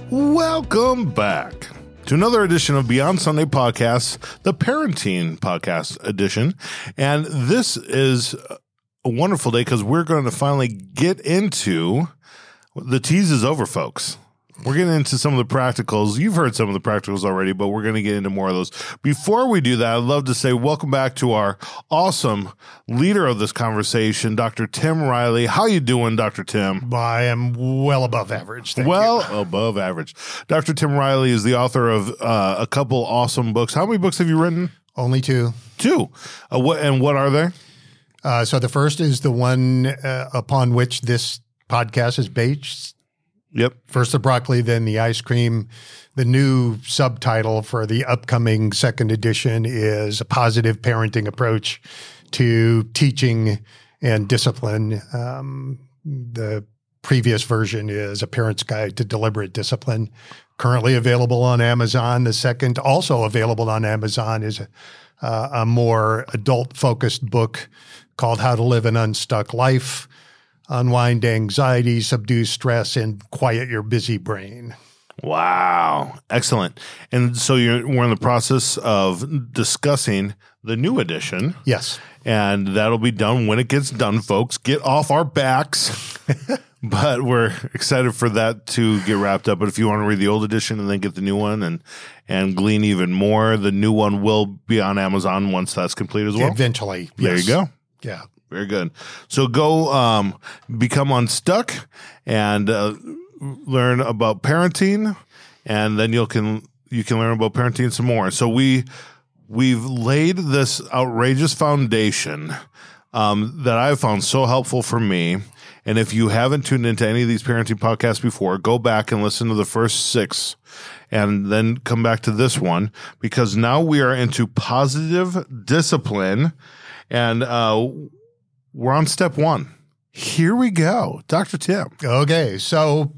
Welcome back to another edition of Beyond Sunday Podcasts, the Parenting Podcast edition. And this is a wonderful day because we're going to finally get into the tease is over, folks. We're getting into some of the practicals. You've heard some of the practicals already, but we're going to get into more of those. Before we do that, I'd love to say welcome back to our awesome leader of this conversation, Dr. Tim Riley. How you doing, Dr. Tim? I am well above average. Thank you. Above average. Dr. Tim Riley is the author of a couple awesome books. How many books have you written? Only two. Two. What are they? So the first is the one upon which this podcast is based. Yep. First the broccoli, then the ice cream. The new subtitle for the upcoming second edition is A Positive Parenting Approach to Teaching and Discipline. The previous version is A Parent's Guide to Deliberate Discipline, currently available on Amazon. The second, also available on Amazon, is a more adult-focused book called How to Live an Unstuck Life, Unwind Anxiety, Subdue Stress, and Quiet Your Busy Brain. Wow. Excellent. And so we're in the process of discussing the new edition. Yes. And that'll be done when it gets done, folks. Get off our backs. But we're excited for that to get wrapped up. But if you want to read the old edition and then get the new one and glean even more, the new one will be on Amazon once that's complete as well. Eventually. There you go. Yeah. Very good. So go become unstuck and learn about parenting, and then you can learn about parenting some more. So we've laid this outrageous foundation that I've found so helpful for me. And if you haven't tuned into any of these parenting podcasts before, go back and listen to the first 6 and then come back to this one, because now we are into positive discipline, and we're on step 1. Here we go. Dr. Tim. Okay. So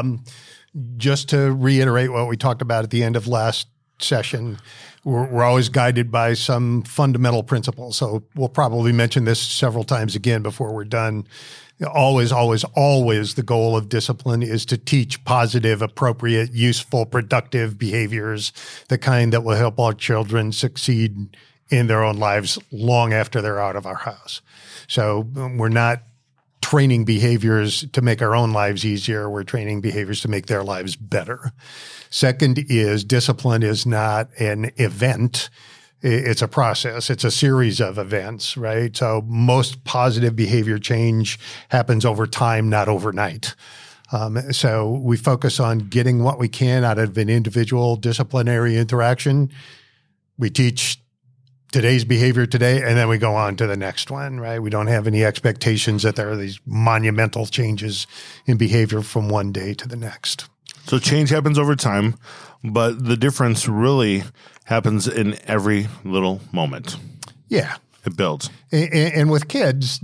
just to reiterate what we talked about at the end of last session, we're always guided by some fundamental principles. So we'll probably mention this several times again before we're done. Always, always, always the goal of discipline is to teach positive, appropriate, useful, productive behaviors, the kind that will help our children succeed in their own lives long after they're out of our house. So we're not training behaviors to make our own lives easier. We're training behaviors to make their lives better. Second is discipline is not an event. It's a process. It's a series of events, right? So most positive behavior change happens over time, not overnight. So we focus on getting what we can out of an individual disciplinary interaction. We teach today's behavior today, and then we go on to the next one, right? We don't have any expectations that there are these monumental changes in behavior from one day to the next. So change happens over time, but the difference really happens in every little moment. Yeah. It builds. And with kids,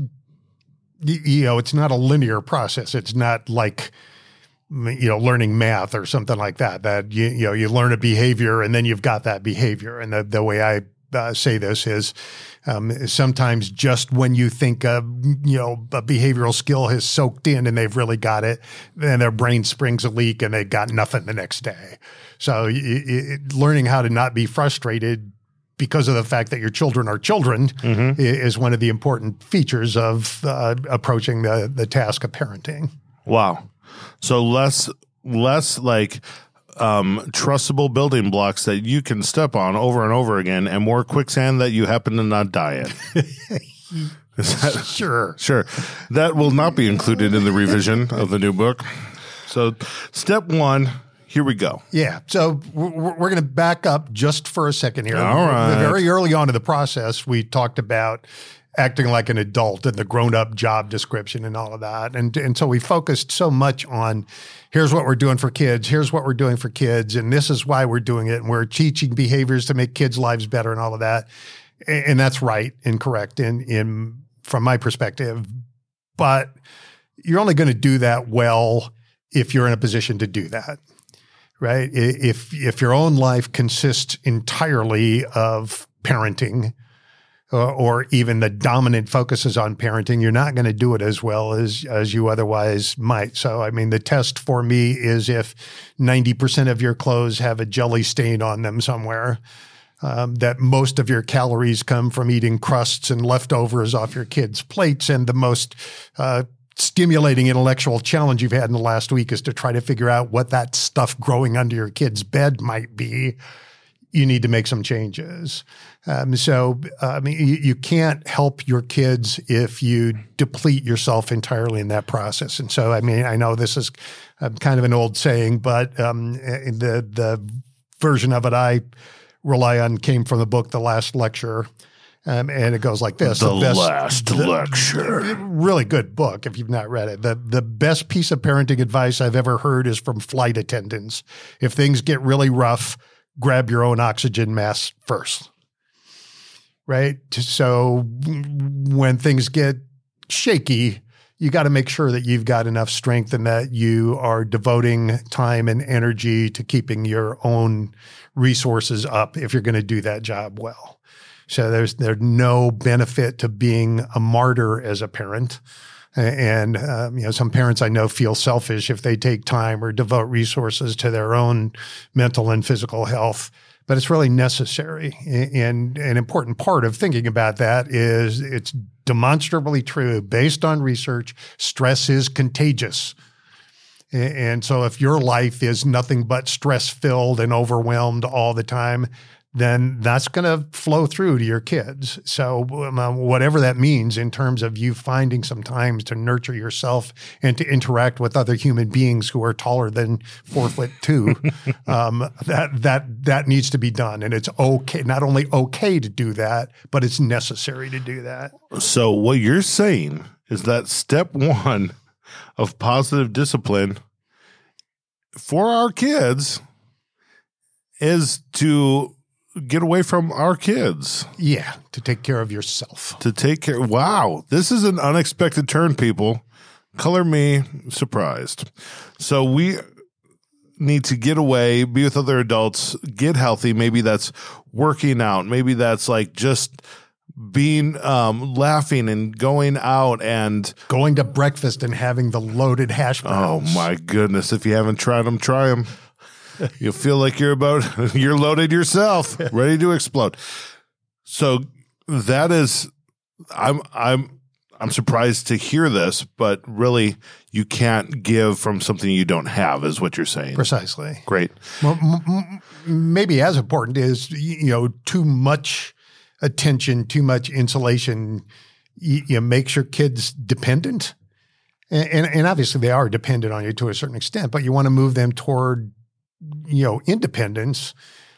it's not a linear process. It's not like, learning math or something like that, that, you learn a behavior and then you've got that behavior. And the way I say this is sometimes just when you think a behavioral skill has soaked in and they've really got it, then their brain springs a leak and they've got nothing the next day. So learning how to not be frustrated because of the fact that your children are children is one of the important features of approaching the task of parenting. Wow. So less like trustable building blocks that you can step on over and over again, and more quicksand that you happen to not die in. Sure. That will not be included in the revision of the new book. So step 1, here we go. Yeah. So we're going to back up just for a second here. All right. Very early on in the process, we talked about acting like an adult and the grown-up job description and all of that. And so we focused so much on here's what we're doing for kids, here's what we're doing for kids, and this is why we're doing it, and we're teaching behaviors to make kids' lives better and all of that. And that's right and correct in from my perspective. But you're only going to do that well if you're in a position to do that, right? If your own life consists entirely of parenting, or even the dominant focuses on parenting, you're not going to do it as well as you otherwise might. So, I mean, the test for me is if 90% of your clothes have a jelly stain on them somewhere, that most of your calories come from eating crusts and leftovers off your kids' plates, and the most stimulating intellectual challenge you've had in the last week is to try to figure out what that stuff growing under your kid's bed might be. You need to make some changes. You can't help your kids if you deplete yourself entirely in that process. And so, I mean, I know this is kind of an old saying, but the version of it I rely on came from the book, The Last Lecture. And it goes like this. The Last Lecture. Really good book if you've not read it. The best piece of parenting advice I've ever heard is from flight attendants. If things get really rough, grab your own oxygen mask first, right? So when things get shaky, you got to make sure that you've got enough strength and that you are devoting time and energy to keeping your own resources up if you're going to do that job well. So there's no benefit to being a martyr as a parent. And some parents I know feel selfish if they take time or devote resources to their own mental and physical health, but it's really necessary. And an important part of thinking about that is it's demonstrably true. Based on research, stress is contagious. And so if your life is nothing but stress-filled and overwhelmed all the time, then that's going to flow through to your kids. So whatever that means in terms of you finding some time to nurture yourself and to interact with other human beings who are taller than 4'2", that needs to be done. And it's okay, not only okay to do that, but it's necessary to do that. So what you're saying is that step one of positive discipline for our kids is to get away from our kids. Yeah, to take care of yourself. To take care. Wow. This is an unexpected turn, people. Color me surprised. So we need to get away, be with other adults, get healthy. Maybe that's working out. Maybe that's like just being laughing and going out and going to breakfast and having the loaded hash browns. Oh my goodness. If you haven't tried them, try them. You'll feel like you're loaded yourself, ready to explode. So that is, I'm surprised to hear this, but really you can't give from something you don't have is what you're saying. Precisely. Great. Well, maybe as important is, too much attention, too much insulation, makes your kids dependent. And obviously they are dependent on you to a certain extent, but you want to move them toward independence.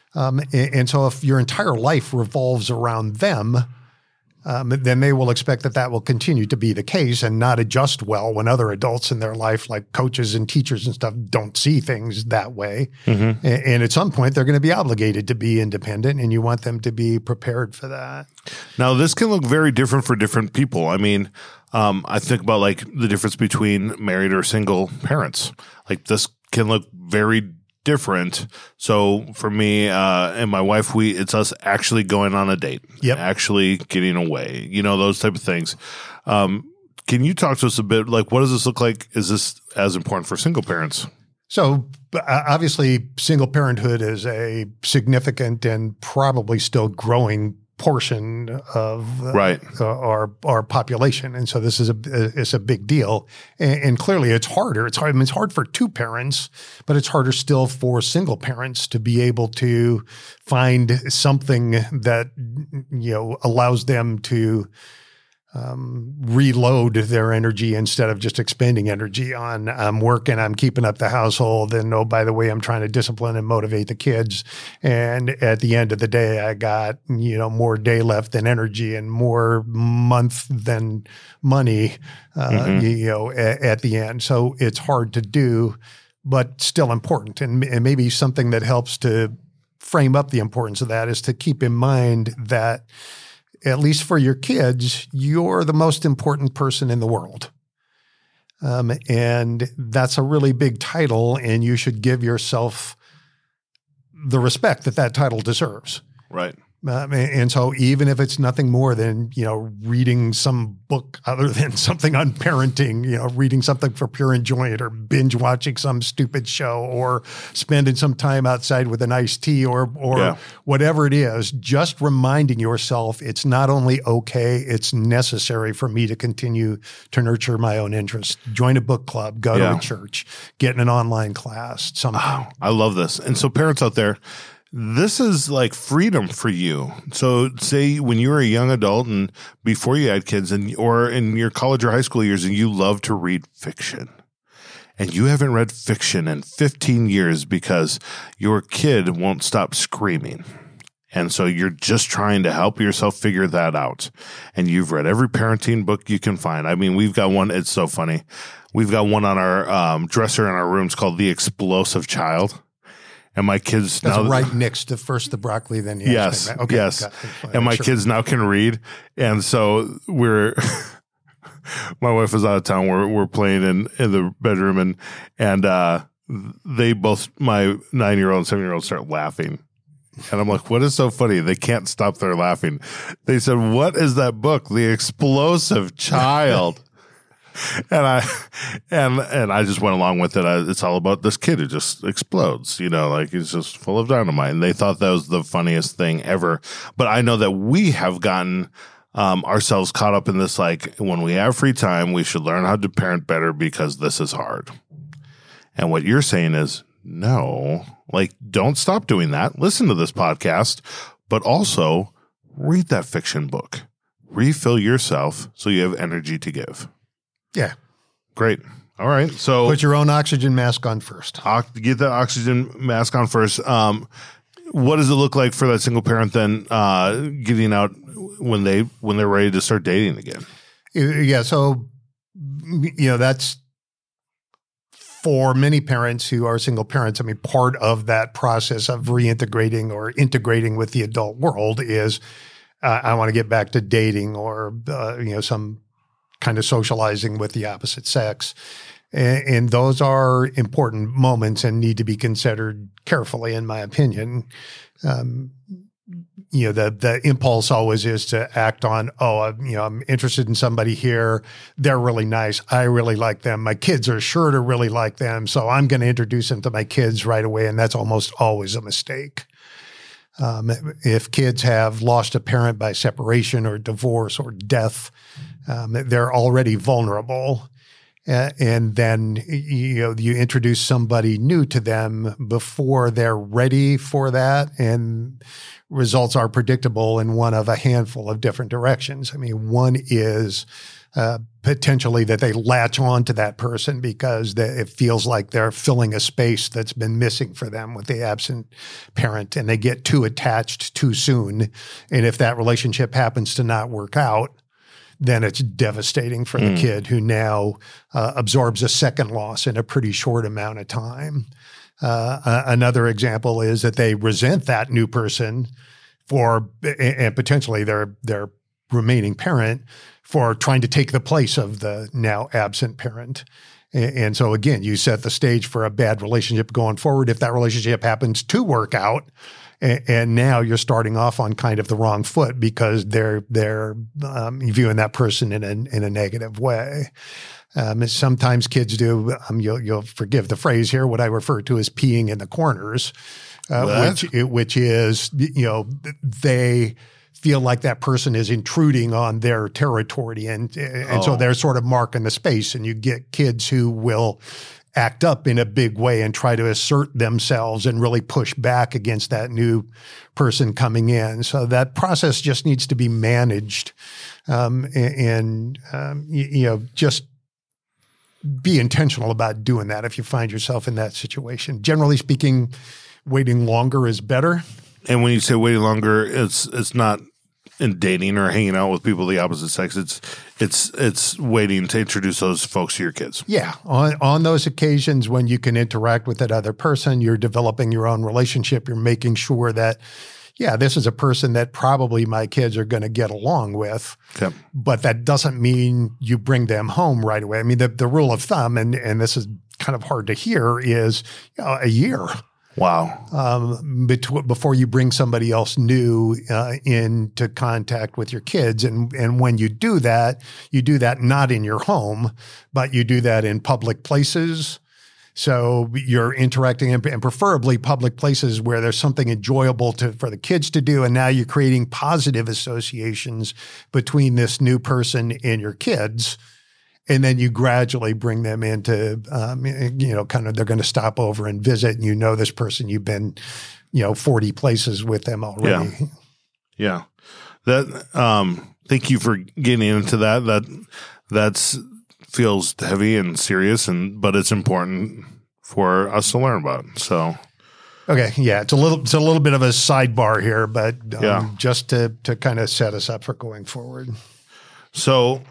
And so if your entire life revolves around them, then they will expect that will continue to be the case and not adjust well when other adults in their life, like coaches and teachers and stuff, don't see things that way. Mm-hmm. And at some point, they're going to be obligated to be independent, and you want them to be prepared for that. Now, this can look very different for different people. I mean, I think about like the difference between married or single parents. Like this can look very different. So for me and my wife, it's us actually going on a date, actually getting away, those type of things. Can you talk to us a bit? Like, what does this look like? Is this as important for single parents? So obviously, single parenthood is a significant and probably still growing portion of our population, and so this is a big deal. And clearly, it's harder. It's hard. I mean, it's hard for two parents, but it's harder still for single parents to be able to find something that allows them to reload their energy instead of just expending energy on I'm working, I'm keeping up the household, and oh, by the way, I'm trying to discipline and motivate the kids. And at the end of the day, I got, more day left than energy and more month than money, at the end. So it's hard to do, but still important. And maybe something that helps to frame up the importance of that is to keep in mind that at least for your kids, you're the most important person in the world. And that's a really big title, and you should give yourself the respect that title deserves. Right. And so even if it's nothing more than, reading some book other than something on parenting, reading something for pure enjoyment or binge watching some stupid show or spending some time outside with an iced tea or whatever it is, just reminding yourself it's not only okay, it's necessary for me to continue to nurture my own interests. Join a book club, go to a church, get in an online class, something. Oh, I love this. And so parents out there, this is like freedom for you. So say when you were a young adult and before you had kids or in your college or high school years and you love to read fiction and you haven't read fiction in 15 years because your kid won't stop screaming. And so you're just trying to help yourself figure that out. And you've read every parenting book you can find. I mean, we've got one. It's so funny. We've got one on our dresser in our rooms called The Explosive Child. And my kids That's now right next to first the broccoli, then the yes, ice cream, right? Okay, yes. And my kids now can read, and so we're. My wife was out of town. We're playing in the bedroom, and they both, my 9-year-old and 7-year-old, start laughing, and I'm like, "What is so funny?" They can't stop their laughing. They said, "What is that book, The Explosive Child?" And I just went along with it. It's all about this kid who just explodes, like he's just full of dynamite. And they thought that was the funniest thing ever. But I know that we have gotten ourselves caught up in this, like when we have free time, we should learn how to parent better because this is hard. And what you're saying is, no, like don't stop doing that. Listen to this podcast, but also read that fiction book. Refill yourself so you have energy to give. Yeah. Great. All right. So put your own oxygen mask on first. Get that oxygen mask on first. What does it look like for that single parent then getting out when they're ready to start dating again? Yeah. So, that's for many parents who are single parents. I mean, part of that process of reintegrating or integrating with the adult world is I want to get back to dating or, some kind of socializing with the opposite sex. And those are important moments and need to be considered carefully, in my opinion. The impulse always is to act on, I'm interested in somebody here. They're really nice. I really like them. My kids are sure to really like them. So I'm going to introduce them to my kids right away. And that's almost always a mistake. If kids have lost a parent by separation or divorce or death, they're already vulnerable. And then, you introduce somebody new to them before they're ready for that. And results are predictable in one of a handful of different directions. I mean, one is potentially that they latch on to that person because it feels like they're filling a space that's been missing for them with the absent parent, and they get too attached too soon. And if that relationship happens to not work out, then it's devastating for the kid who now absorbs a second loss in a pretty short amount of time. Another example is that they resent that new person and potentially their remaining parent for trying to take the place of the now absent parent. And so again, you set the stage for a bad relationship going forward if that relationship happens to work out. And now you're starting off on kind of the wrong foot because they're viewing that person in a negative way. Sometimes kids do. You'll forgive the phrase here. What I refer to as peeing in the corners, which is they feel like that person is intruding on their territory, and so they're sort of marking the space. And you get kids who will act up in a big way and try to assert themselves and really push back against that new person coming in. So that process just needs to be managed, just be intentional about doing that if you find yourself in that situation. Generally speaking, waiting longer is better. And when you say waiting longer, it's not in dating or hanging out with people of the opposite sex. It's waiting to introduce those folks to your kids. Yeah. On those occasions when you can interact with that other person, you're developing your own relationship. You're making sure that, this is a person that probably my kids are going to get along with. Okay. But that doesn't mean you bring them home right away. I mean, the rule of thumb, and this is kind of hard to hear, is a year. Wow. Before you bring somebody else new into contact with your kids. And when you do that not in your home, but you do that in public places. So you're interacting and preferably public places where there's something enjoyable for the kids to do. And now you're creating positive associations between this new person and your kids. And then you gradually bring them into, kind of they're going to stop over and visit. And this person, you've been, 40 places with them already. Yeah. That, thank you for getting into that. That's feels heavy and serious, but it's important for us to learn about. So, okay, yeah, it's a little bit of a sidebar here, but just to kind of set us up for going forward. So,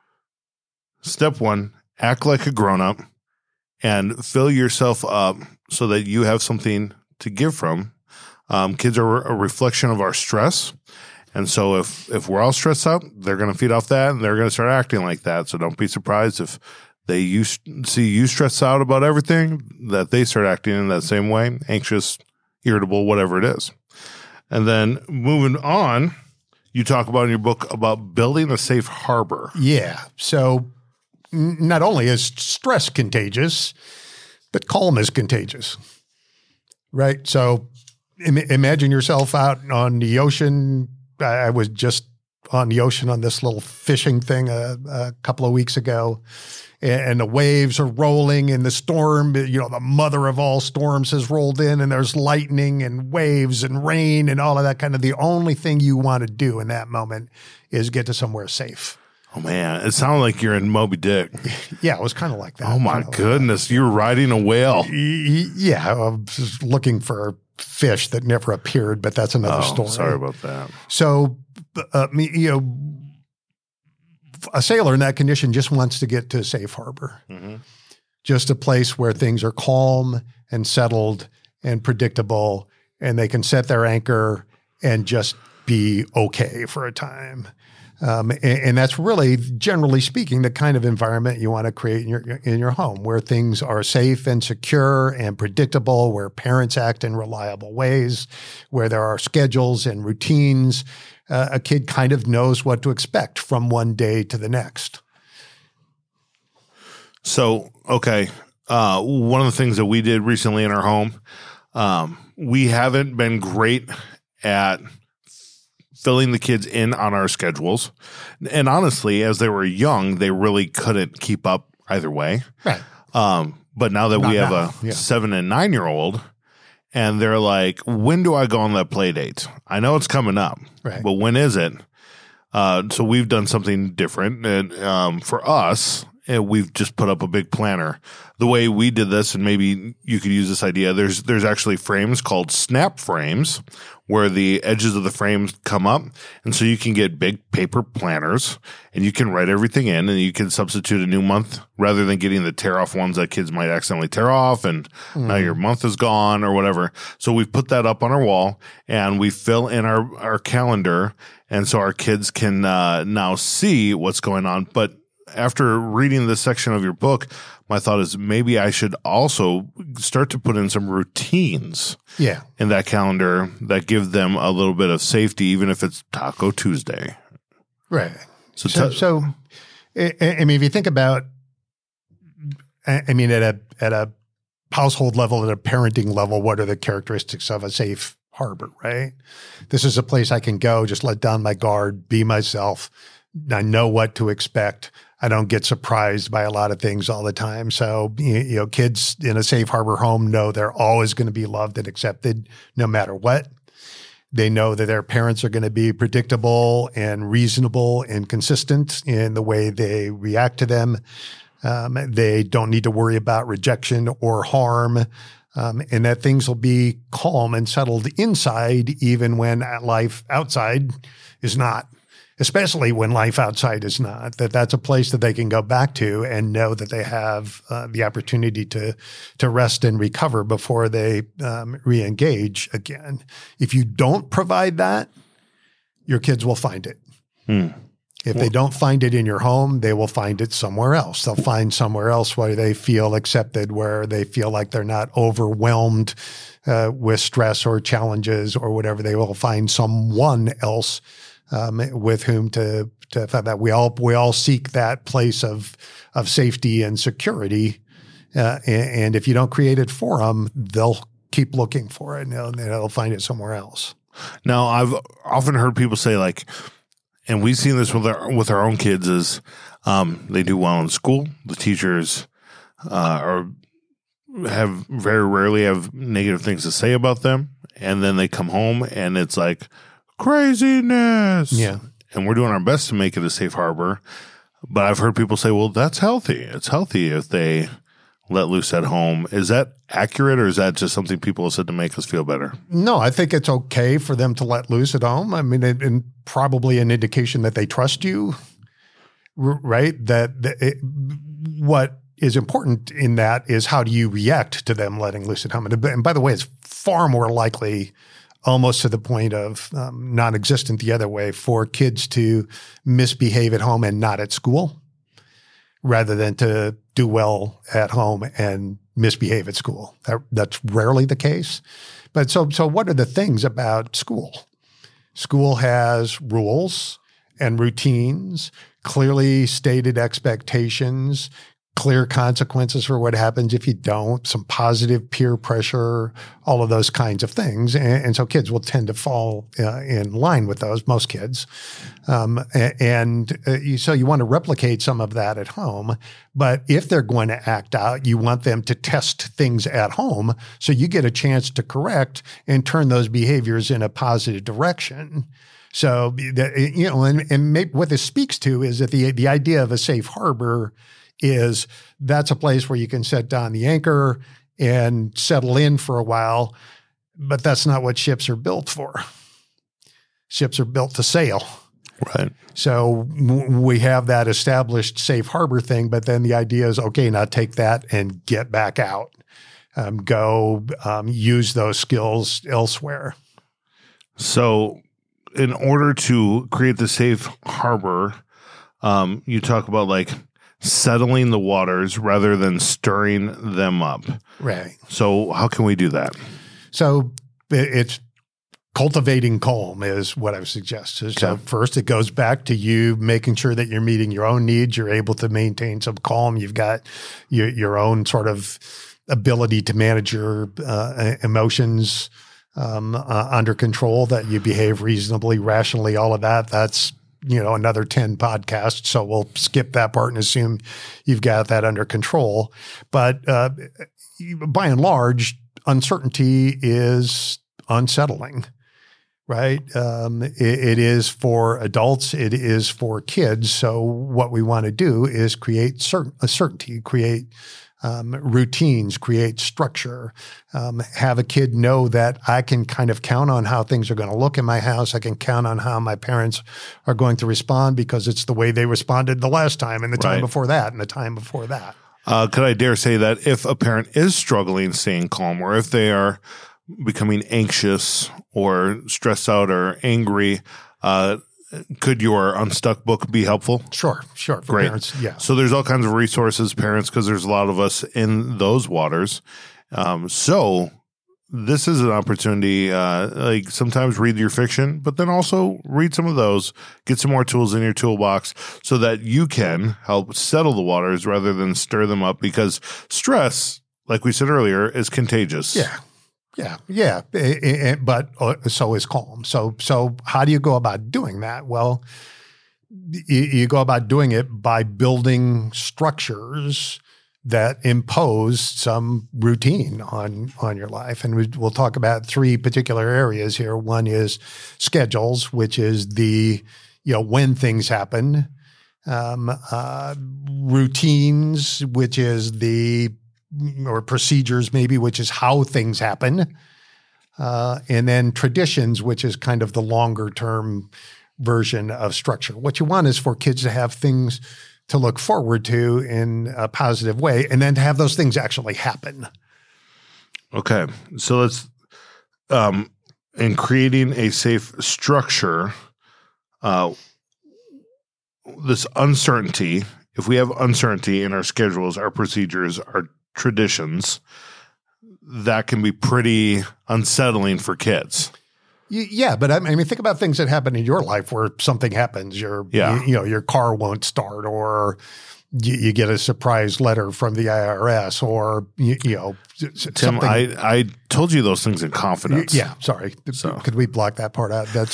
step 1, act like a grown-up and fill yourself up so that you have something to give from. Kids are a reflection of our stress. And so if we're all stressed out, they're going to feed off that and they're going to start acting like that. So don't be surprised if they see you stressed out about everything, that they start acting in that same way, anxious, irritable, whatever it is. And then moving on, you talk about in your book about building a safe harbor. Yeah. So not only is stress contagious, but calm is contagious, right? So imagine yourself out on the ocean. I was just on the ocean on this little fishing thing a couple of weeks ago, and the waves are rolling and the storm, the mother of all storms has rolled in, and there's lightning and waves and rain and all of that kind of. The only thing you want to do in that moment is get to somewhere safe. Oh, man. It sounded like you're in Moby Dick. Yeah, it was kind of like that. Oh, my goodness. You're riding a whale. Yeah, I was looking for fish that never appeared, but that's another story. Sorry about that. So, a sailor in that condition just wants to get to a safe harbor, just a place where things are calm and settled and predictable, and they can set their anchor and just be okay for a time. And that's really, generally speaking, the kind of environment you want to create in your home, where things are safe and secure and predictable, where parents act in reliable ways, where there are schedules and routines. A kid kind of knows what to expect from one day to the next. So, okay, one of the things that we did recently in our home, we haven't been great at filling the kids in on our schedules. And honestly, as they were young, they really couldn't keep up either way. Right. But now that we have a 7 and 9-year-old, and they're like, when do I go on that play date? I know it's coming up, but when is it? So we've done something different. And for us, we've just put up a big planner. The way we did this, and maybe you could use this idea, there's actually frames called snap frames where the edges of the frames come up. And so you can get big paper planners and you can write everything in, and you can substitute a new month rather than getting the tear off ones that kids might accidentally tear off and now your month is gone or whatever. So we've put that up on our wall and we fill in our calendar. And so our kids can now see what's going on. But after reading this section of your book, my thought is maybe I should also start to put in some routines in that calendar that give them a little bit of safety, even if it's Taco Tuesday. Right. So I mean, if you think about, I mean, at a household level, at a parenting level, what are the characteristics of a safe harbor, right? This is a place I can go, just let down my guard, be myself. I know what to expect. I don't get surprised by a lot of things all the time. So, kids in a safe harbor home know they're always going to be loved and accepted no matter what. They know that their parents are going to be predictable and reasonable and consistent in the way they react to them. They don't need to worry about rejection or harm, and that things will be calm and settled inside, even when life outside is not. Especially when life outside is not, that's a place that they can go back to and know that they have the opportunity to rest and recover before they re-engage again. If you don't provide that, your kids will find it. If they don't find it in your home, they will find it somewhere else. They'll find somewhere else where they feel accepted, where they feel like they're not overwhelmed with stress or challenges or whatever, they will find someone else with whom to find that. We all seek that place of safety and security, and if you don't create it for them, they'll keep looking for it, and they'll find it somewhere else. Now, I've often heard people say, like, and we've seen this with our own kids, is they do well in school. The teachers very rarely have negative things to say about them, and then they come home and it's like craziness. Yeah. And we're doing our best to make it a safe harbor. But I've heard people say, well, that's healthy. It's healthy if they let loose at home. Is that accurate, or is that just something people have said to make us feel better? No, I think it's okay for them to let loose at home. I mean, and probably an indication that they trust you, right? What is important in that is how do you react to them letting loose at home? And by the way, it's far more likely, almost to the point of non-existent the other way, for kids to misbehave at home and not at school, rather than to do well at home and misbehave at school. That's rarely the case. But so what are the things about school? School has rules and routines, clearly stated expectations, clear consequences for what happens if you don't, some positive peer pressure, all of those kinds of things. And so kids will tend to fall in line with those, most kids. So you want to replicate some of that at home. But if they're going to act out, you want them to test things at home so you get a chance to correct and turn those behaviors in a positive direction. So, and maybe what this speaks to is that the idea of a safe harbor is that's a place where you can set down the anchor and settle in for a while, but that's not what ships are built for. Ships are built to sail. Right. So we have that established safe harbor thing, but then the idea is, okay, now take that and get back out. Use those skills elsewhere. So in order to create the safe harbor, you talk about like settling the waters rather than stirring them up. Right. So how can we do that? So it's cultivating calm is what I would suggest. Okay. So first it goes back to you making sure that you're meeting your own needs. You're able to maintain some calm. You've got your own sort of ability to manage your emotions under control, that you behave reasonably, rationally, all of that. That's another 10 podcasts. So we'll skip that part and assume you've got that under control. But by and large, uncertainty is unsettling, right? It is for adults. It is for kids. So what we want to do is create certainty, create routines, create structure, have a kid know that I can kind of count on how things are going to look in my house. I can count on how my parents are going to respond because it's the way they responded the last time and the time before that and the time before that. Could I dare say that if a parent is struggling staying calm, or if they are becoming anxious or stressed out or angry, could your Unstuck book be helpful? Sure. For Great. Parents, yeah. So there's all kinds of resources, parents, because there's a lot of us in those waters. So this is an opportunity, like sometimes read your fiction, but then also read some of those, get some more tools in your toolbox so that you can help settle the waters rather than stir them up, because stress, like we said earlier, is contagious. Yeah. But so is calm. So how do you go about doing that? Well, you go about doing it by building structures that impose some routine on your life. And we'll talk about three particular areas here. One is schedules, which is when things happen. Routines, which is or procedures maybe, which is how things happen. And then traditions, which is kind of the longer term version of structure. What you want is for kids to have things to look forward to in a positive way, and then to have those things actually happen. Okay. So let's, in creating a safe structure, this uncertainty, if we have uncertainty in our schedules, our procedures, our traditions, that can be pretty unsettling for kids. Yeah, but I mean, think about things that happen in your life where something happens. Your car won't start, or you get a surprise letter from the IRS, or Tim, I told you those things in confidence. Yeah, sorry. So. Could we block that part out? That's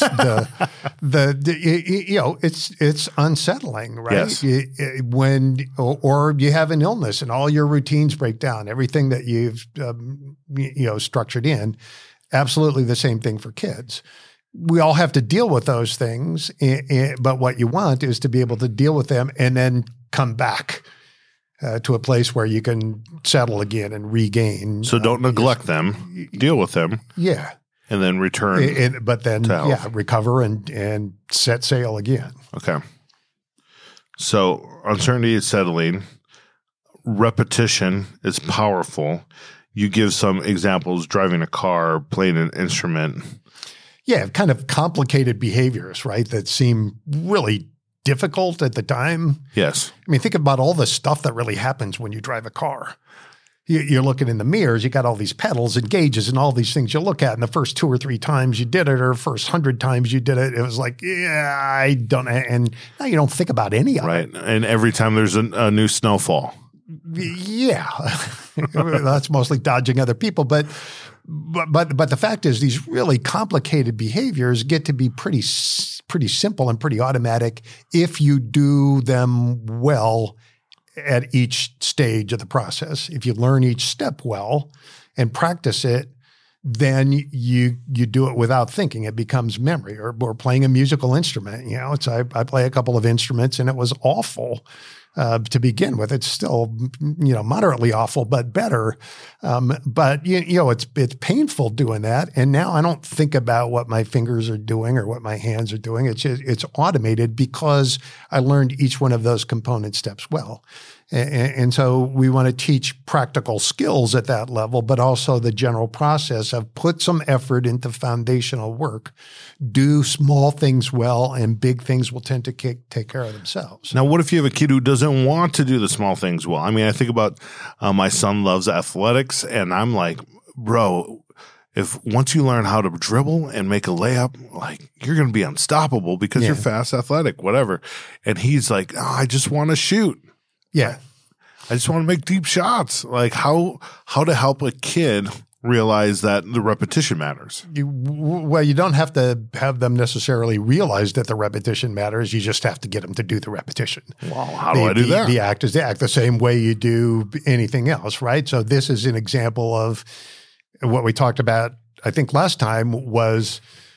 it's unsettling, right? Yes. Or you have an illness and all your routines break down, everything that you've structured in. Absolutely the same thing for kids. We all have to deal with those things, but what you want is to be able to deal with them and then come back to a place where you can settle again and regain. So don't neglect them. Deal with them. Yeah. And then return. But then, recover and set sail again. Okay. So uncertainty is settling. Repetition is powerful. You give some examples: driving a car, playing an instrument. Yeah, kind of complicated behaviors, right, that seem really difficult at the time. Yes. I mean, think about all the stuff that really happens when you drive a car. You're looking in the mirrors, you got all these pedals and gauges and all these things you look at, and the first 2 or 3 times you did it, or first 100 times you did it, it was like, yeah, I don't, and now you don't think about any of it. Right, and every time there's a new snowfall. Yeah, that's mostly dodging other people, but the fact is, these really complicated behaviors get to be pretty simple and pretty automatic if you do them well at each stage of the process. If you learn each step well and practice it, then you do it without thinking. It becomes memory. Or playing a musical instrument. I play a couple of instruments, and it was awful. To begin with, it's still, moderately awful, but better. But it's painful doing that. And now I don't think about what my fingers are doing or what my hands are doing. It's automated because I learned each one of those component steps well. And so we want to teach practical skills at that level, but also the general process of put some effort into foundational work, do small things well, and big things will tend to take care of themselves. Now, what if you have a kid who doesn't want to do the small things well? I mean, I think about my son loves athletics, and I'm like, bro, if once you learn how to dribble and make a layup, like, you're going to be unstoppable because you're fast, athletic, whatever. And he's like, I just want to shoot. Yeah. I just want to make deep shots. Like, how to help a kid realize that the repetition matters? You don't have to have them necessarily realize that the repetition matters. You just have to get them to do the repetition. Well, how do I do that? The act is the act, the same way you do anything else, right? So this is an example of what we talked about, I think, last time was,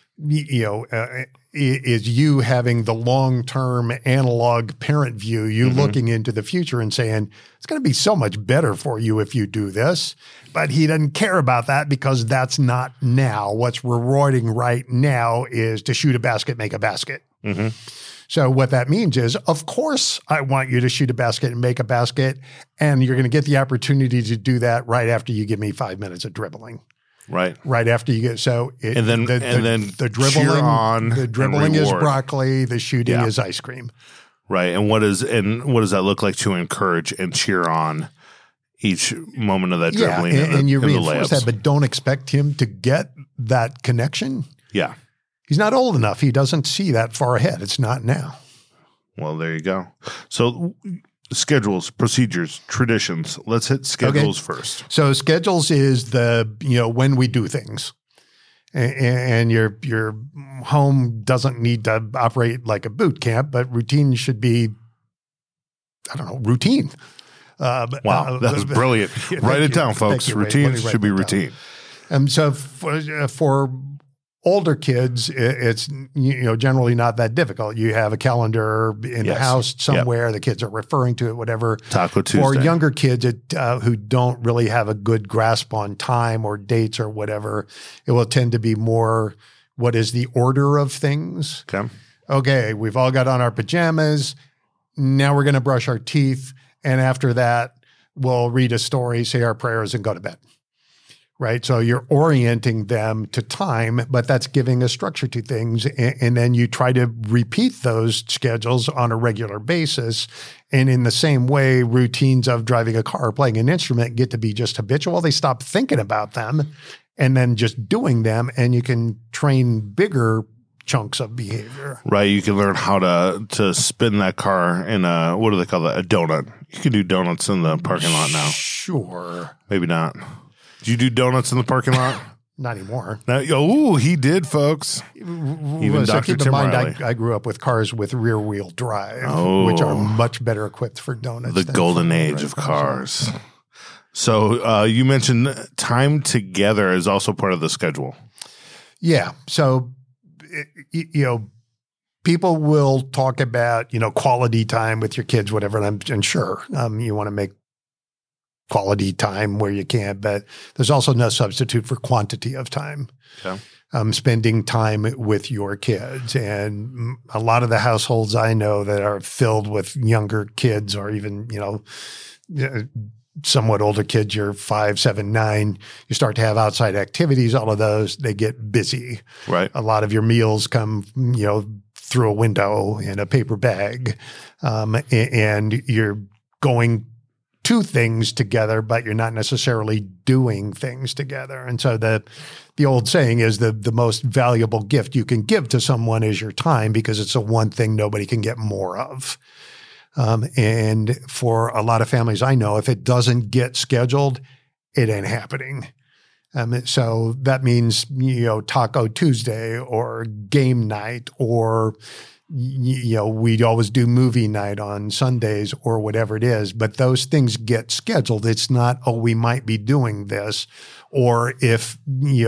is you having the long-term analog parent view, you looking into the future and saying, it's going to be so much better for you if you do this. But he doesn't care about that because that's not now. What's rewarding right now is to shoot a basket, make a basket. Mm-hmm. So what that means is, of course, I want you to shoot a basket and make a basket, and you're going to get the opportunity to do that right after you give me 5 minutes of dribbling. Right after you get the dribbling is broccoli, the shooting is ice cream. Right. And what does that look like to encourage and cheer on each moment of that dribbling? And you reinforce that, but don't expect him to get that connection. Yeah. He's not old enough. He doesn't see that far ahead. It's not now. Well, there you go. So schedules, procedures, traditions. Let's hit schedules first. So schedules is when we do things, and your home doesn't need to operate like a boot camp, but routine should be, routine. Wow, that was brilliant. Write it down, folks. Routine should be routine. So for older kids, it's generally not that difficult. You have a calendar in the house somewhere. The kids are referring to it, whatever. Taco Tuesday. For younger kids who don't really have a good grasp on time or dates or whatever, it will tend to be more, what is the order of things? Okay, we've all got on our pajamas. Now we're going to brush our teeth. And after that, we'll read a story, say our prayers, and go to bed. Right. So you're orienting them to time, but that's giving a structure to things. And then you try to repeat those schedules on a regular basis. And in the same way, routines of driving a car or playing an instrument get to be just habitual. They stop thinking about them and then just doing them, and you can train bigger chunks of behavior. Right. You can learn how to spin that car in a, what do they call that? A donut. You can do donuts in the parking lot now. Sure. Maybe not. Do you do donuts in the parking lot? Not anymore. Now, he did, folks. Even So Dr. keep in Tim mind, Riley. I grew up with cars with rear-wheel drive, which are much better equipped for donuts. The than golden front-wheel age drive of cars. So you mentioned time together is also part of the schedule. Yeah. So, people will talk about, quality time with your kids, whatever. And sure, you want to make quality time where you can, but there's also no substitute for quantity of time. Okay. Spending time with your kids. And a lot of the households I know that are filled with younger kids, or even, somewhat older kids, you're 5, 7, 9, you start to have outside activities, all of those, they get busy. Right. A lot of your meals come, through a window in a paper bag. And you're going to things together, but you're not necessarily doing things together. And so the old saying is the most valuable gift you can give to someone is your time, because it's the one thing nobody can get more of. And for a lot of families I know, if it doesn't get scheduled, it ain't happening. So that means, Taco Tuesday or game night, or, we'd always do movie night on Sundays or whatever it is, but those things get scheduled. It's not, we might be doing this, or if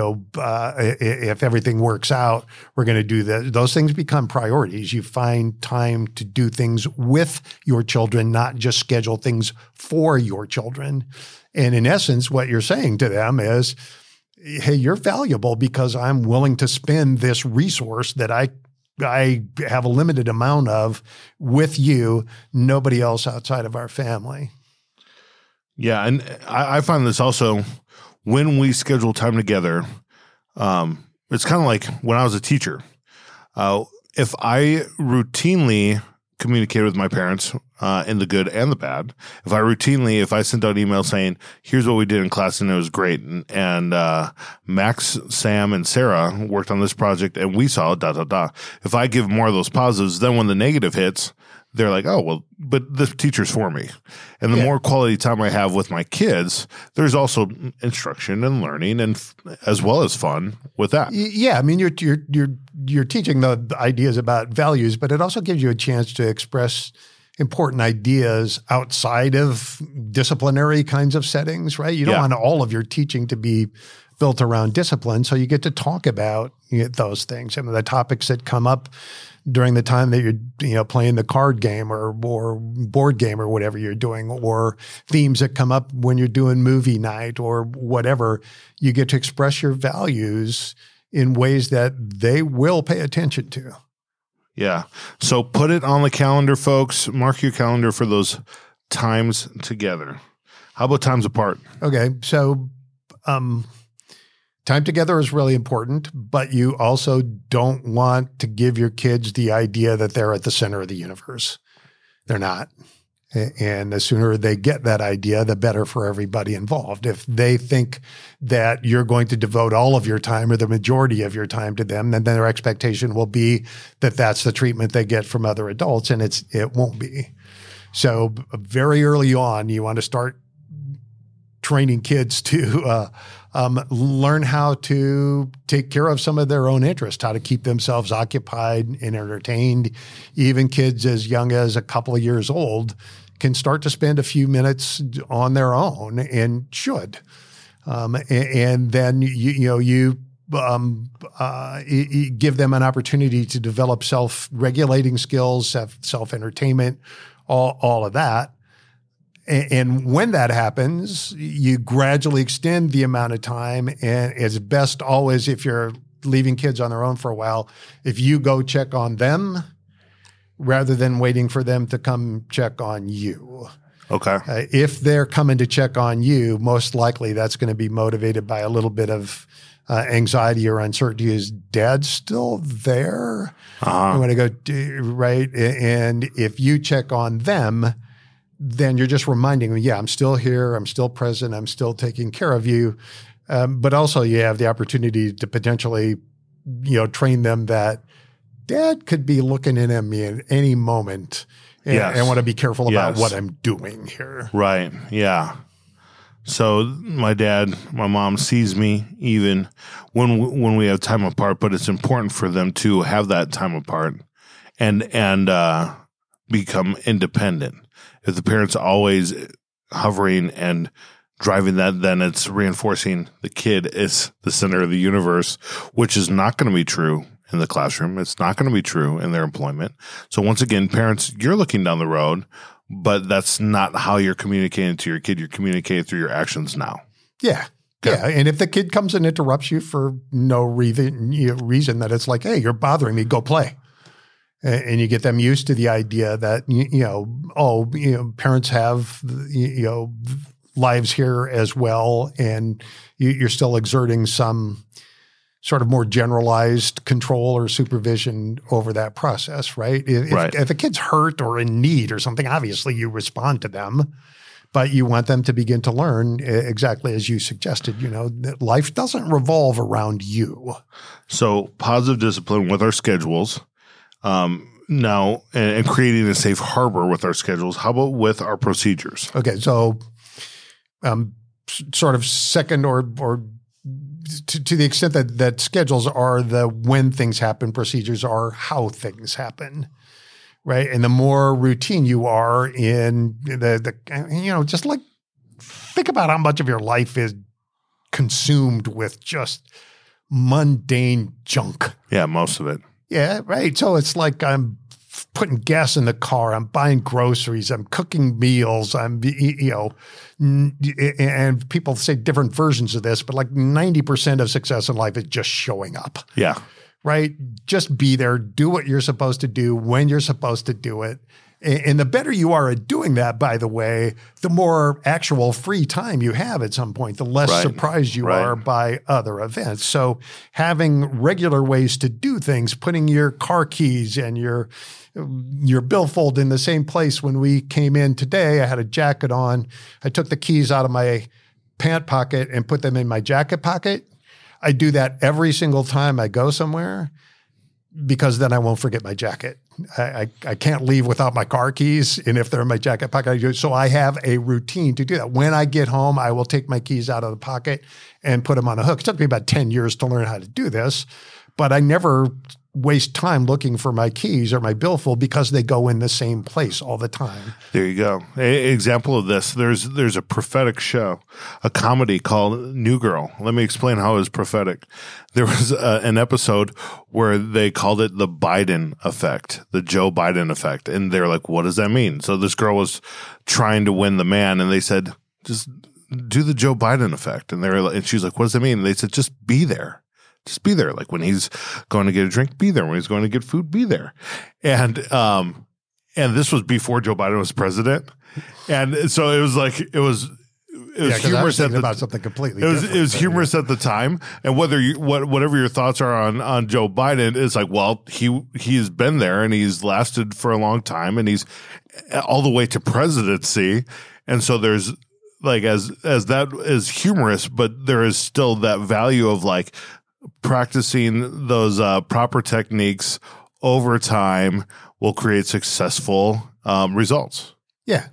everything works out, we're going to do this. Those things become priorities. You find time to do things with your children, not just schedule things for your children. And in essence, what you're saying to them is, hey, you're valuable because I'm willing to spend this resource that I have a limited amount of with you, nobody else outside of our family. Yeah. And I find this also when we schedule time together, it's kind of like when I was a teacher. If I routinely communicated with my parents in the good and the bad, if I sent out emails saying, here's what we did in class and it was great, and Max, Sam, and Sarah worked on this project and we saw . If I give more of those positives, then when the negative hits, they're like, oh, well, but the teacher's for me. And the more quality time I have with my kids, there's also instruction and learning, and as well as fun with that. Yeah. I mean, you're teaching the ideas about values, but it also gives you a chance to express important ideas outside of disciplinary kinds of settings, right? You don't want all of your teaching to be built around discipline. So you get to talk about those things. Some of the topics that come up during the time that you're playing the card game or board game or whatever you're doing, or themes that come up when you're doing movie night or whatever, you get to express your values in ways that they will pay attention to. Yeah. So put it on the calendar, folks. Mark your calendar for those times together. How about times apart? Okay. So, time together is really important, but you also don't want to give your kids the idea that they're at the center of the universe. They're not. And the sooner they get that idea, the better for everybody involved. If they think that you're going to devote all of your time or the majority of your time to them, then their expectation will be that that's the treatment they get from other adults, and it won't be. So very early on, you want to start training kids to learn how to take care of some of their own interests, how to keep themselves occupied and entertained. Even kids as young as a couple of years old can start to spend a few minutes on their own, and should. And then you give them an opportunity to develop self-regulating skills, self-entertainment, all of that. And when that happens, you gradually extend the amount of time. And it's best always, if you're leaving kids on their own for a while, if you go check on them rather than waiting for them to come check on you. Okay. If they're coming to check on you, most likely that's going to be motivated by a little bit of anxiety or uncertainty. Is Dad still there? I'm going to go, right? And if you check on them, then you're just reminding them, yeah, I'm still here. I'm still present. I'm still taking care of you. But also you have the opportunity to potentially, train them that Dad could be looking in at me at any moment and I want to be careful about what I'm doing here. Right. Yeah. So my mom sees me even when we have time apart, but it's important for them to have that time apart and become independent. If the parent's always hovering and driving that, then it's reinforcing the kid is the center of the universe, which is not going to be true in the classroom. It's not going to be true in their employment. So once again, parents, you're looking down the road, but that's not how you're communicating to your kid. You're communicating through your actions now. Yeah. Okay. Yeah. And if the kid comes and interrupts you for no reason that it's like, hey, you're bothering me, go play. And you get them used to the idea that, parents have, lives here as well. And you're still exerting some sort of more generalized control or supervision over that process, right? If a kid's hurt or in need or something, obviously you respond to them, but you want them to begin to learn exactly as you suggested, that life doesn't revolve around you. So positive discipline with our schedules. Now, and creating a safe harbor with our schedules. How about with our procedures? Okay. So, sort of second or to the extent that schedules are the when things happen, procedures are how things happen, right? And the more routine you are in just like think about how much of your life is consumed with just mundane junk. Yeah, most of it. Yeah, right. So it's like I'm putting gas in the car, I'm buying groceries, I'm cooking meals, and people say different versions of this, but like 90% of success in life is just showing up. Yeah. Right? Just be there, do what you're supposed to do when you're supposed to do it. And the better you are at doing that, by the way, the more actual free time you have at some point, the less surprised you are by other events. So having regular ways to do things, putting your car keys and your billfold in the same place. When we came in today, I had a jacket on. I took the keys out of my pant pocket and put them in my jacket pocket. I do that every single time I go somewhere because then I won't forget my jacket. I can't leave without my car keys, and if they're in my jacket pocket, I do it. So I have a routine to do that. When I get home, I will take my keys out of the pocket and put them on a hook. It took me about 10 years to learn how to do this, but I never waste time looking for my keys or my billfold because they go in the same place all the time. There you go. Example of this, there's a prophetic show, a comedy called New Girl. Let me explain how it was prophetic. There was an episode where they called it the Biden effect, the Joe Biden effect. And they're like, what does that mean? So this girl was trying to win the man, and they said, just do the Joe Biden effect. And she's like, what does that mean? And they said, just be there. Just be there. Like when he's going to get a drink, be there. When he's going to get food, be there. And this was before Joe Biden was president. And so it was like, it was humorous about something completely different. It was humorous at the time. And whatever your thoughts are on Joe Biden, is like, well, he's been there and he's lasted for a long time and he's all the way to presidency. And so there's like, as that is humorous, but there is still that value of like, practicing those proper techniques over time will create successful results. Yeah.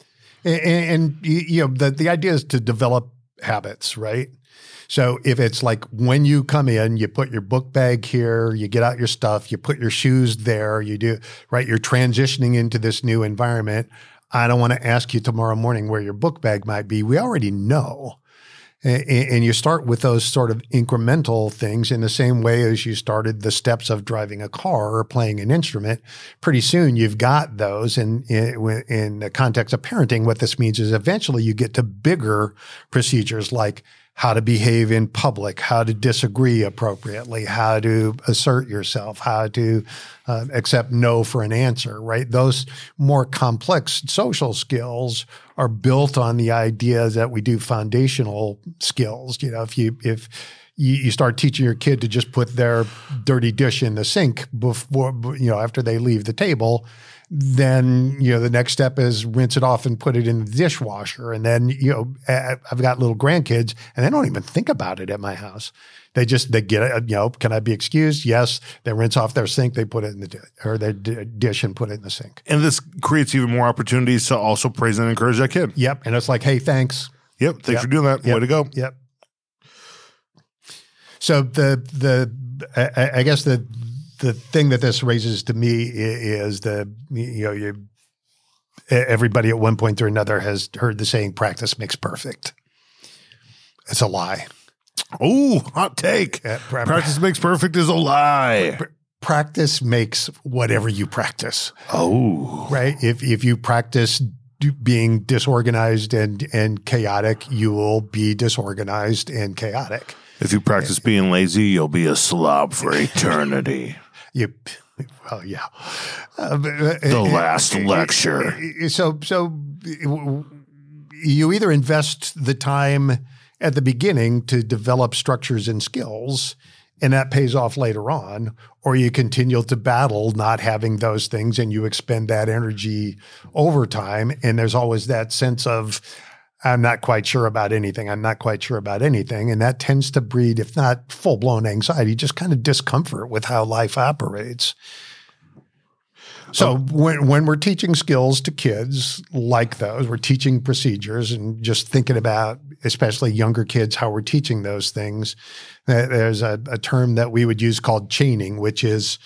And the idea is to develop habits, right? So if it's like when you come in, you put your book bag here, you get out your stuff, you put your shoes there, you do, right? You're transitioning into this new environment. I don't want to ask you tomorrow morning where your book bag might be. We already know. And you start with those sort of incremental things in the same way as you started the steps of driving a car or playing an instrument. Pretty soon you've got those. And in the context of parenting, what this means is eventually you get to bigger procedures like how to behave in public, how to disagree appropriately, how to assert yourself, how to accept no for an answer, right? Those more complex social skills are built on the idea that we do foundational skills. If you start teaching your kid to just put their dirty dish in the sink before, after they leave the table, then, the next step is rinse it off and put it in the dishwasher. And then, I've got little grandkids and they don't even think about it at my house. They get it, can I be excused? Yes. They rinse off their sink. They put it in their dish and put it in the sink. And this creates even more opportunities to also praise and encourage that kid. Yep. And it's like, hey, thanks. Yep. Thanks for doing that. Yep. Way to go. Yep. So I guess the thing that this raises to me is everybody at one point or another has heard the saying, practice makes perfect. It's a lie. Oh, hot take. Practice makes perfect is a lie. Practice makes whatever you practice. Oh. Right? If you practice being disorganized and chaotic, you will be disorganized and chaotic. If you practice being lazy, you'll be a slob for eternity. Well, yeah. The last lecture. So you either invest the time at the beginning to develop structures and skills, and that pays off later on, or you continue to battle not having those things and you expend that energy over time. And there's always that sense of, I'm not quite sure about anything. I'm not quite sure about anything. And that tends to breed, if not full-blown anxiety, just kind of discomfort with how life operates. So when we're teaching skills to kids like those, we're teaching procedures and just thinking about, especially younger kids, how we're teaching those things. There's a term that we would use called chaining, which is,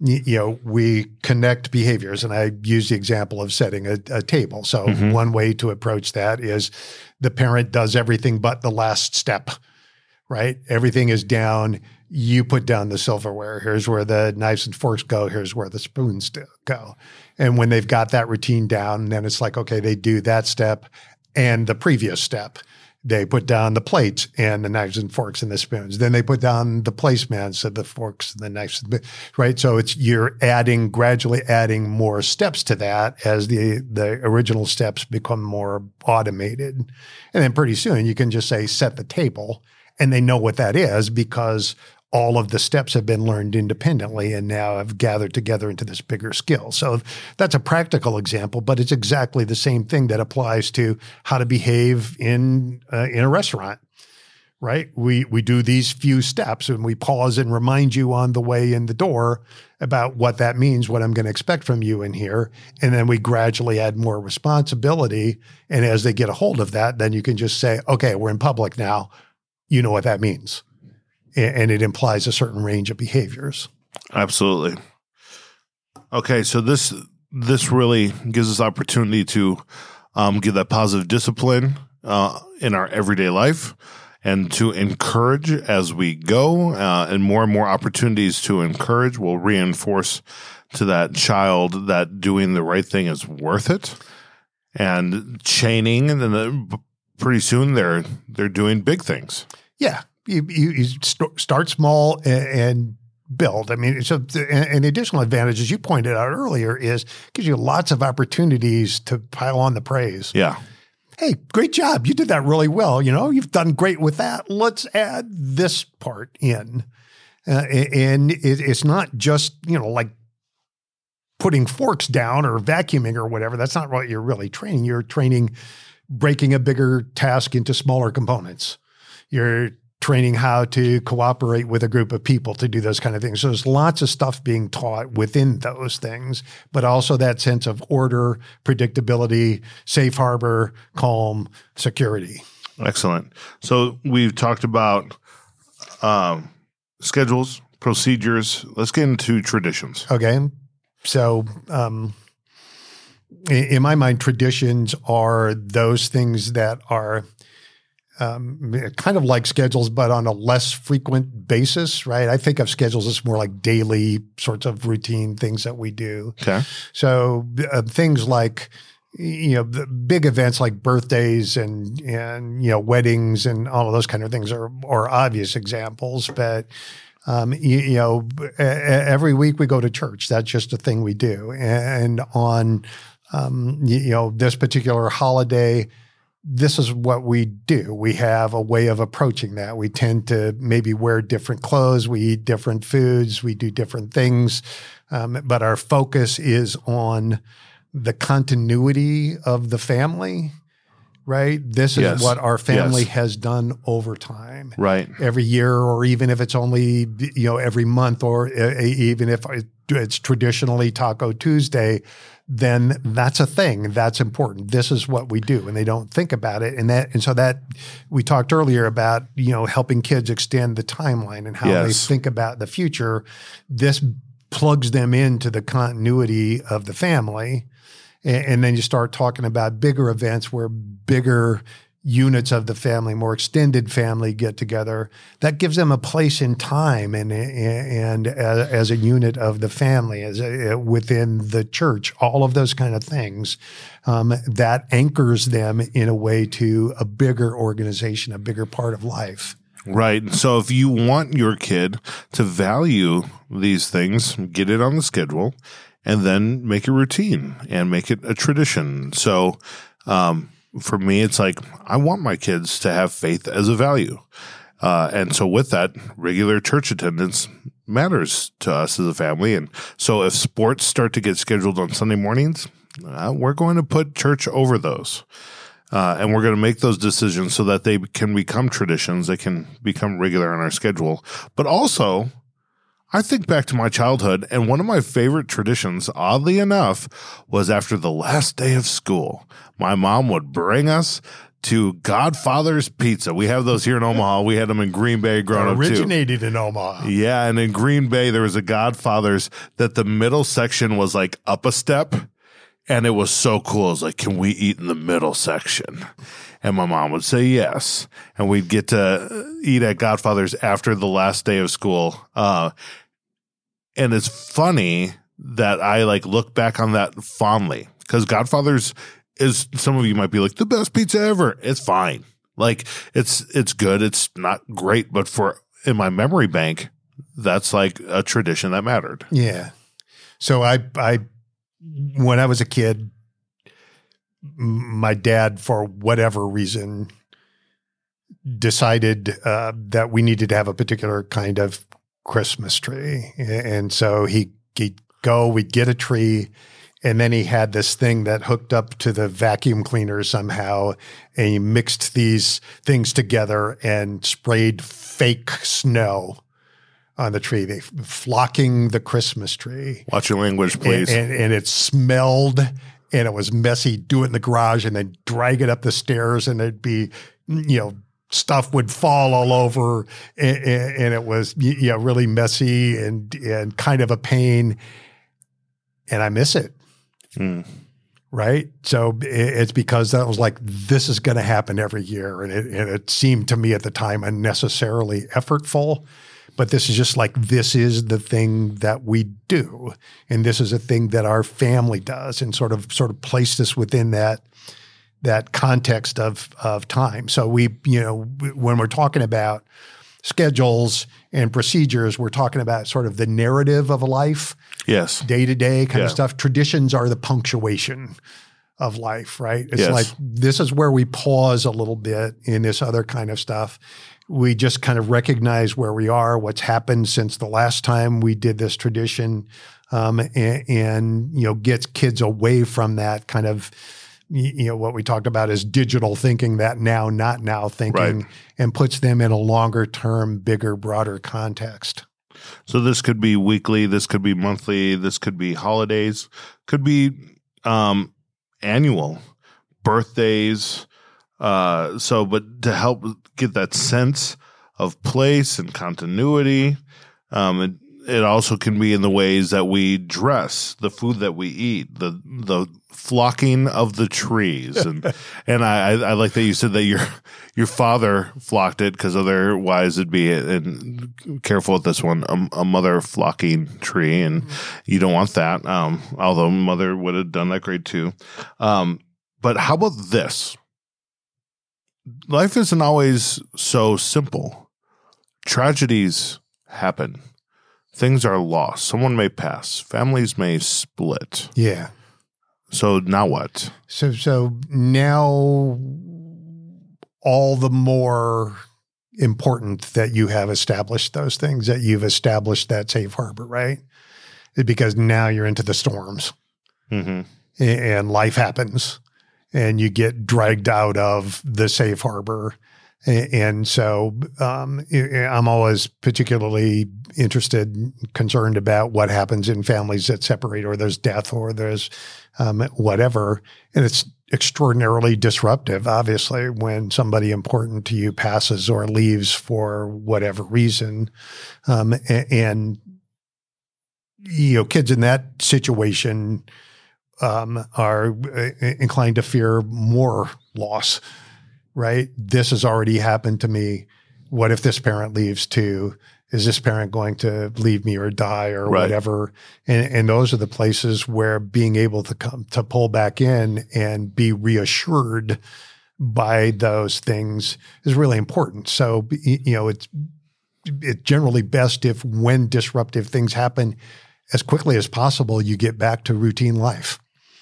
we connect behaviors. And I use the example of setting a table. So one way to approach that is the parent does everything but the last step, right? Everything is down. You put down the silverware. Here's where the knives and forks go. Here's where the spoons go. And when they've got that routine down, then it's like, okay, they do that step and the previous step. They put down the plates and the knives and forks and the spoons. Then they put down the placemats of the forks and the knives, right? So you're gradually adding more steps to that as the original steps become more automated. And then pretty soon you can just say, set the table, and they know what that is because all of the steps have been learned independently and now have gathered together into this bigger skill. So that's a practical example, but it's exactly the same thing that applies to how to behave in a restaurant, right? We do these few steps and we pause and remind you on the way in the door about what that means, what I'm going to expect from you in here. And then we gradually add more responsibility. And as they get a hold of that, then you can just say, okay, we're in public now. You know what that means. And it implies a certain range of behaviors. Absolutely. Okay, so this really gives us opportunity to give that positive discipline in our everyday life and to encourage as we go, and more opportunities to encourage will reinforce to that child that doing the right thing is worth it. And chaining, and then pretty soon they're doing big things. Yeah. You start small and build. I mean, so an additional advantage, as you pointed out earlier, is gives you lots of opportunities to pile on the praise. Yeah. Hey, great job. You did that really well. You've done great with that. Let's add this part in. And it's not just, like putting forks down or vacuuming or whatever. That's not what you're really training. You're training breaking a bigger task into smaller components. You're training how to cooperate with a group of people to do those kind of things. So there's lots of stuff being taught within those things, but also that sense of order, predictability, safe harbor, calm, security. Excellent. So we've talked about schedules, procedures. Let's get into traditions. Okay. So in my mind, traditions are those things that are kind of like schedules, but on a less frequent basis, right? I think of schedules as more like daily sorts of routine things that we do. Okay. So things like, the big events like birthdays and weddings and all of those kind of things are obvious examples. But, every week we go to church. That's just a thing we do. And on, this particular holiday, this is what we do. We have a way of approaching that. We tend to maybe wear different clothes. We eat different foods. We do different things. But our focus is on the continuity of the family, right? This is what our family has done over time. Right. Every year, or even if it's only, every month, or even if it's traditionally Taco Tuesday, then that's a thing. That's important. This is what we do. And they don't think about it. And so that we talked earlier about, helping kids extend the timeline and how they think about the future. This plugs them into the continuity of the family. And then you start talking about bigger events where bigger units of the family, more extended family get together. That gives them a place in time and as a unit of the family, within the church, all of those kind of things that anchors them in a way to a bigger organization, a bigger part of life. Right. So if you want your kid to value these things, get it on the schedule and then make a routine and make it a tradition. So, for me, it's like I want my kids to have faith as a value. And so with that, regular church attendance matters to us as a family. And so if sports start to get scheduled on Sunday mornings, we're going to put church over those. And we're going to make those decisions so that they can become traditions. They can become regular on our schedule. But also, I think back to my childhood, and one of my favorite traditions, oddly enough, was after the last day of school. My mom would bring us to Godfather's Pizza. We have those here in Omaha. We had them in Green Bay growing up too. Originated in Omaha. Yeah, and in Green Bay, there was a Godfather's that the middle section was like up a step, and it was so cool. It was like, can we eat in the middle section? And my mom would say yes. And we'd get to eat at Godfather's after the last day of school. And it's funny that I look back on that fondly because Godfather's is, some of you might be like, the best pizza ever. It's fine. It's good. It's not great, but in my memory bank, that's like a tradition that mattered. Yeah. So I when I was a kid, my dad, for whatever reason, decided that we needed to have a particular kind of Christmas tree. And so we'd get a tree, and then he had this thing that hooked up to the vacuum cleaner somehow, and he mixed these things together and sprayed fake snow on the tree. They flocking the Christmas tree. Watch your language, please. And it smelled, and it was messy. Do it in the garage and then drag it up the stairs, and it'd be, stuff would fall all over, and it was really messy and kind of a pain. And I miss it. Right. So it's because that was like, this is going to happen every year. And it seemed to me at the time unnecessarily effortful, but this is just like, this is the thing that we do. And this is a thing that our family does, and sort of placed us within that context of time. So when we're talking about schedules and procedures, we're talking about sort of the narrative of a life. Yes. Day-to-day kind of stuff. Traditions are the punctuation of life, right? It's like, this is where we pause a little bit in this other kind of stuff. We just kind of recognize where we are, what's happened since the last time we did this tradition, and gets kids away from that kind of, what we talked about is digital thinking, that now, not now thinking, right, and puts them in a longer term, bigger, broader context. So this could be weekly, this could be monthly, this could be holidays, could be annual, birthdays. But to help get that sense of place and continuity, it also can be in the ways that we dress, the food that we eat, the flocking of the trees, and I like that you said that your father flocked it, because otherwise it'd be, and careful with this one, a mother flocking tree, and you don't want that. Although mother would have done that great too. But how about this? Life isn't always so simple. Tragedies happen. Things are lost. Someone may pass. Families may split. Yeah. So now what? So now all the more important that you have established those things, that you've established that safe harbor, right? Because now you're into the storms and life happens and you get dragged out of the safe harbor. And so I'm always particularly concerned about what happens in families that separate, or there's death, or there's whatever. And it's extraordinarily disruptive, obviously, when somebody important to you passes or leaves for whatever reason. And kids in that situation are inclined to fear more loss. Right? This has already happened to me. What if this parent leaves too? Is this parent going to leave me or die or whatever? And those are the places where being able to pull back in and be reassured by those things is really important. So, it's generally best if when disruptive things happen, as quickly as possible, you get back to routine life.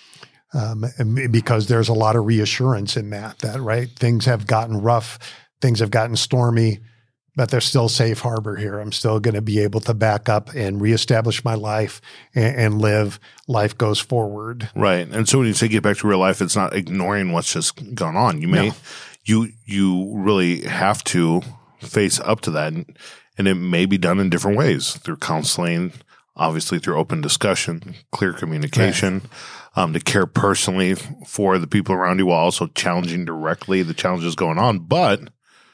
Because there's a lot of reassurance in that, right? Things have gotten rough, things have gotten stormy, but there's still safe harbor here. I'm still going to be able to back up and reestablish my life and live. Life goes forward. Right. And so when you say get back to real life, it's not ignoring what's just gone on. You really have to face up to that. And it may be done in different ways, through counseling, obviously through open discussion, clear communication. To care personally for the people around you while also challenging directly the challenges going on. But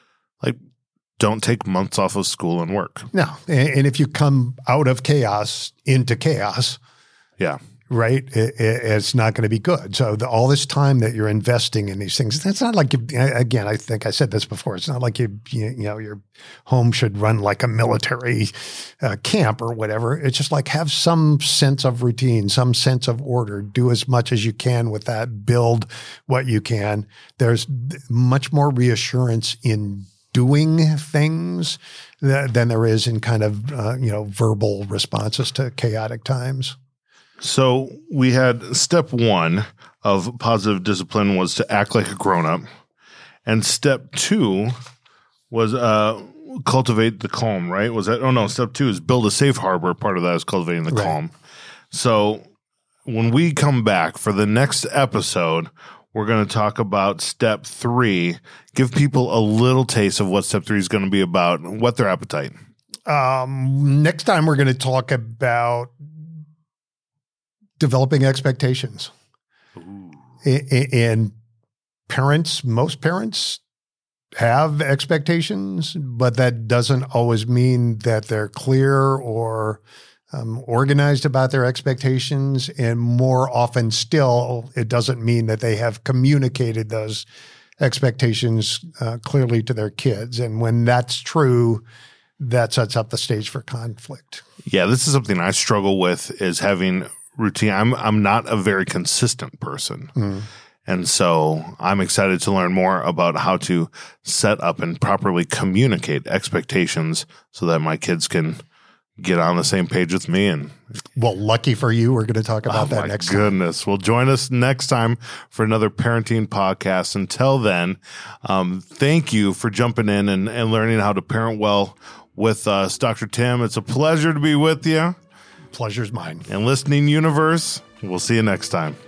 don't take months off of school and work. No. And if you come out of chaos into chaos, right, it's not going to be good. So all this time that you're investing in these things, that's not like, again, I think I said this before, it's not like your home should run like a military camp or whatever. It's just like have some sense of routine, some sense of order, do as much as you can with that, build what you can. There's much more reassurance in doing things than there is in kind of, verbal responses to chaotic times. So we had step 1 of positive discipline was to act like a grown-up. And step 2 was cultivate the calm, right? Was that? Oh, no, step 2 is build a safe harbor. Part of that is cultivating the calm. So when we come back for the next episode, we're going to talk about step 3, give people a little taste of what step 3 is going to be about, whet their appetite. Next time we're going to talk about developing expectations. And most parents have expectations, but that doesn't always mean that they're clear or organized about their expectations. And more often still, it doesn't mean that they have communicated those expectations clearly to their kids. And when that's true, that sets up the stage for conflict. Yeah, this is something I struggle with, is having routine. I'm not a very consistent person. And so I'm excited to learn more about how to set up and properly communicate expectations so that my kids can get on the same page with me. And well, lucky for you, we're going to talk about that next time. Oh my goodness. Well, join us next time for another parenting podcast. Until then, thank you for jumping in and learning how to parent well with us. Dr. Tim, it's a pleasure to be with you. Pleasure's mine. And listening universe, we'll see you next time.